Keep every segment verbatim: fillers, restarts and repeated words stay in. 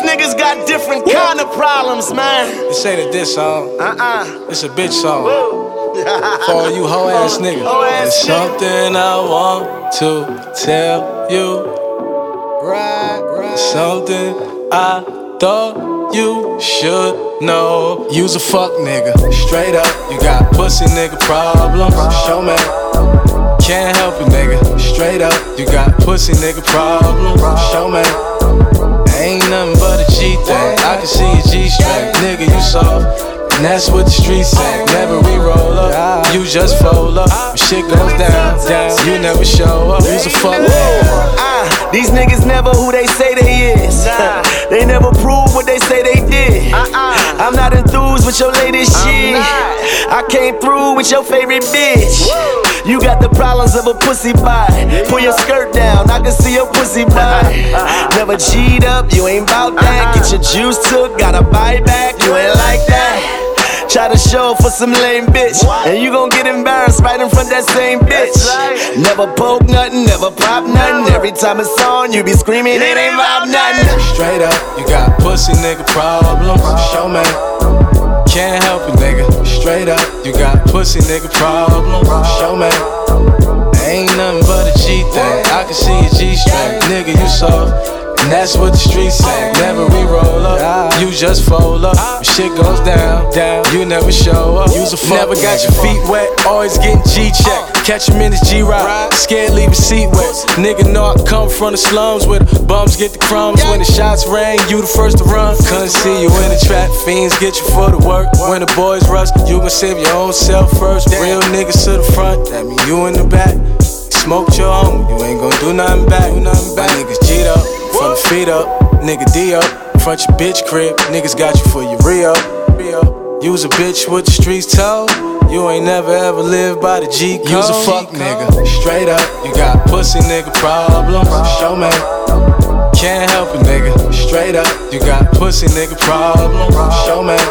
niggas got different kind of problems, man. This ain't a diss song. Uh-uh. It's a bitch song. For all you hoe ass niggas. There's something I want to tell you. Right, right. Something I thought you should know. You's a fuck nigga. Straight up, you got pussy nigga problems. Show me. Can't help it, nigga. Straight up, you got pussy nigga problems. Show me. Ain't nothing but a G thing. I can see a G string. Nigga, you soft. And that's what the streets say. Never we roll up, you just fold up. When shit goes down, down, you never show up. You's a fuck nigga. Uh, these niggas never who they say they is. They never prove what they say they did. I'm not enthused with your latest shit. I came through with your favorite bitch. You got the problems of a pussy bite. Pull your skirt down, I can see your pussy bite. Never G'd up, you ain't bout that. Get your juice took, gotta buy back, you ain't like that. Try to show for some lame bitch, and you gon' get embarrassed right in front of that same bitch. Never poke nothing, never pop nothing. Every time it's on, you be screaming, it ain't vibe nothing. Straight up, you got pussy nigga problems. Show me. Can't help it, nigga. Straight up, you got pussy nigga problems. Show me. Ain't nothing but a G thing. I can see a G string. Nigga, you soft. And that's what the streets say. Never we roll up, you just fold up. When shit goes down, down, you never show up. You's a fuck. Never got your feet wet, always getting G-checked. Catch him in his G-Ride, scared leave his seat wet. Nigga know I come from the slums where the bums get the crumbs. When the shots rang, you the first to run. Couldn't see you in the trap, fiends get you for the work. When the boys rush, you gon' save your own self first. Real niggas to the front, that mean you in the back. Smoked your own, you ain't gon' do nothing back. My niggas G'd up, from the feet up, nigga D up. Front your bitch crib, niggas got you for your re-up. You's a bitch with the streets told. You ain't never ever lived by the G code. You's a fuck nigga. Straight up, you got pussy nigga problems. Show me. Can't help it, nigga. Straight up, you got pussy nigga problems. Show me.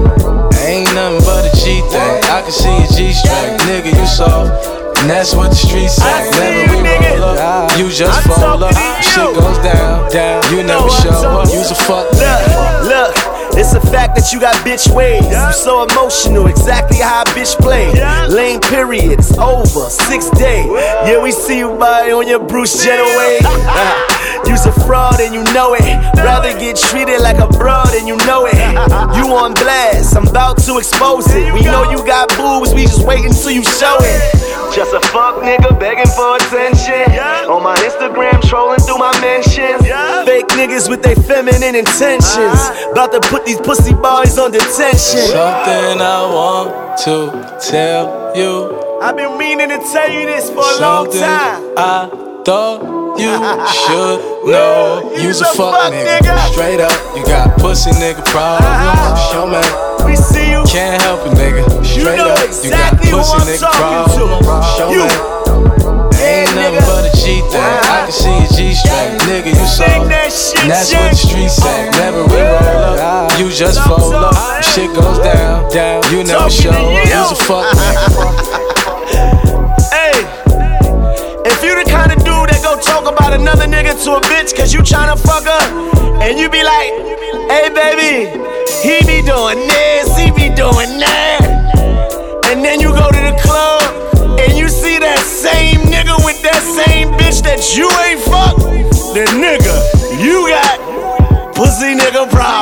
Ain't nothing but a G thing. I can see a G string. Nigga, you soft. And that's what the streets say. Never we roll up, you just fold up. When shit goes down, down, you never show up. You's a fuck nigga. Look, look, it's a fact that you got bitch ways. You so emotional, exactly how a bitch play. Lame period, it's over, six day. Yeah, we see you by on your Bruce Jenner way. You's a fraud and you know it. Rather get treated like a broad and you know it. You on blast, I'm about to expose it. We know you got boobs, we just wait until you show it. Just a fuck nigga begging for attention. On my Instagram trolling through my mentions. Fake niggas with their feminine intentions. About to put these pussy boys on detention. Something I want to tell you. I've been meaning to tell you this for a long Something time. I thought you should know. You's a fuck nigga. Straight up, you got pussy nigga problems. Show me. We see you. Can't help it, nigga. Straight know up, exactly you got pussy who I'm nigga talking problems. to. Show You. me. Ain't nothing but a G thing. I can see a G string. Nigga, you soft. that shit, And that's what the streets say. Never we roll up, you just fold up. When shit goes down, down, you never show up. You's a fuck nigga. Hey, if you the kind of dude that go talk about another nigga to a bitch cause you tryna fuck her, and you be like, hey baby, he be doing this, he be doing that, and then you go to the club and you see that same nigga with that same bitch that you ain't fuck, then nigga, you got pussy nigga problem.